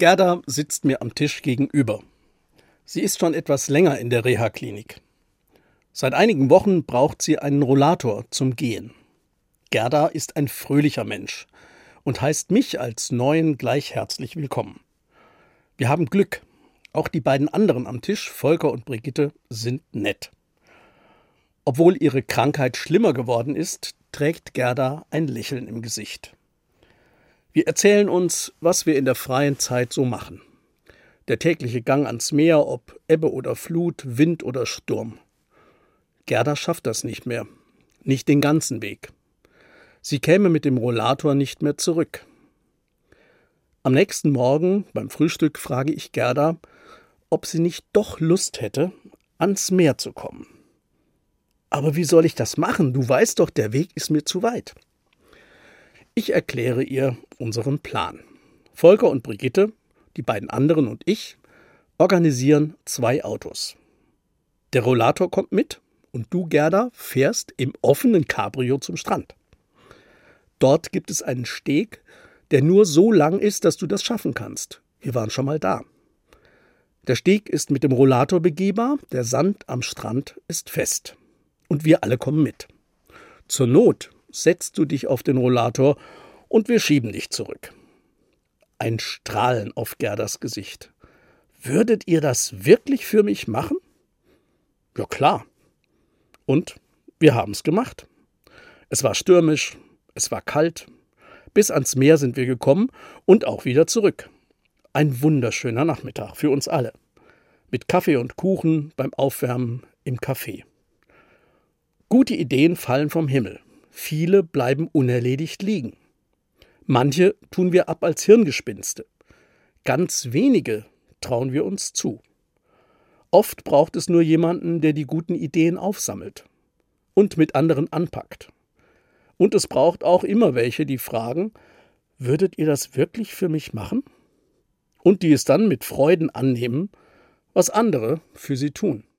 Gerda sitzt mir am Tisch gegenüber. Sie ist schon etwas länger in der Reha-Klinik. Seit einigen Wochen braucht sie einen Rollator zum Gehen. Gerda ist ein fröhlicher Mensch und heißt mich als Neuen gleich herzlich willkommen. Wir haben Glück. Auch die beiden anderen am Tisch, Volker und Brigitte, sind nett. Obwohl ihre Krankheit schlimmer geworden ist, trägt Gerda ein Lächeln im Gesicht. Wir erzählen uns, was wir in der freien Zeit so machen. Der tägliche Gang ans Meer, ob Ebbe oder Flut, Wind oder Sturm. Gerda schafft das nicht mehr, nicht den ganzen Weg. Sie käme mit dem Rollator nicht mehr zurück. Am nächsten Morgen beim Frühstück frage ich Gerda, ob sie nicht doch Lust hätte, ans Meer zu kommen. Aber wie soll ich das machen? Du weißt doch, der Weg ist mir zu weit. Ich erkläre ihr unseren Plan. Volker und Brigitte, die beiden anderen und ich, organisieren 2 Autos. Der Rollator kommt mit und du, Gerda, fährst im offenen Cabrio zum Strand. Dort gibt es einen Steg, der nur so lang ist, dass du das schaffen kannst. Wir waren schon mal da. Der Steg ist mit dem Rollator begehbar, der Sand am Strand ist fest. Und wir alle kommen mit. Zur Not setzt du dich auf den Rollator und wir schieben dich zurück. Ein Strahlen auf Gerdas Gesicht. Würdet ihr das wirklich für mich machen? Ja klar. Und wir haben es gemacht. Es war stürmisch, es war kalt. Bis ans Meer sind wir gekommen und auch wieder zurück. Ein wunderschöner Nachmittag für uns alle. Mit Kaffee und Kuchen beim Aufwärmen im Café. Gute Ideen fallen vom Himmel. Viele bleiben unerledigt liegen. Manche tun wir ab als Hirngespinste. Ganz wenige trauen wir uns zu. Oft braucht es nur jemanden, der die guten Ideen aufsammelt und mit anderen anpackt. Und es braucht auch immer welche, die fragen, würdet ihr das wirklich für mich machen? Und die es dann mit Freuden annehmen, was andere für sie tun.